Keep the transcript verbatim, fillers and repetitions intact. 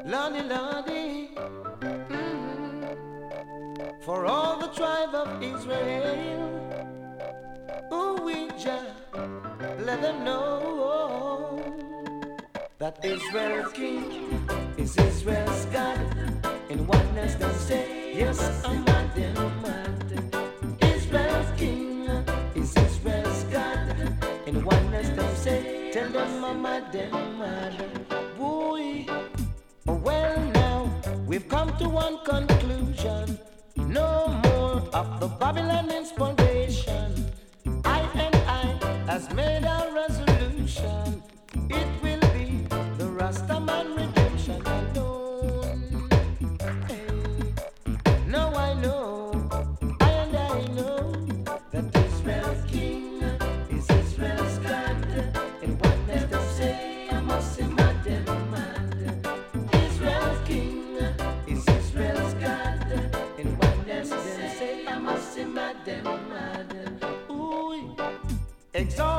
Lordy, Lordy, mm, for all the tribe of Israel, ooh, we just let them know that Israel's king is Israel's God. In oneness they say, yes, I'm mad, I'm mad. Israel's king is Israel's God. In oneness they say, tell them I'm mad, I'm mad. Boy, well now, we've come to one conclusion. No more of the Babylon inspiration. I and I has made a resolution. It will be the Rastaman redemption alone. Hey. Now I know, I and I know that Israel's king is Israel's God. And what does they say? I must say my damn mad. Israel's king is Israel's God. And what does they say? I must say my damn mad. Ooh, exalt.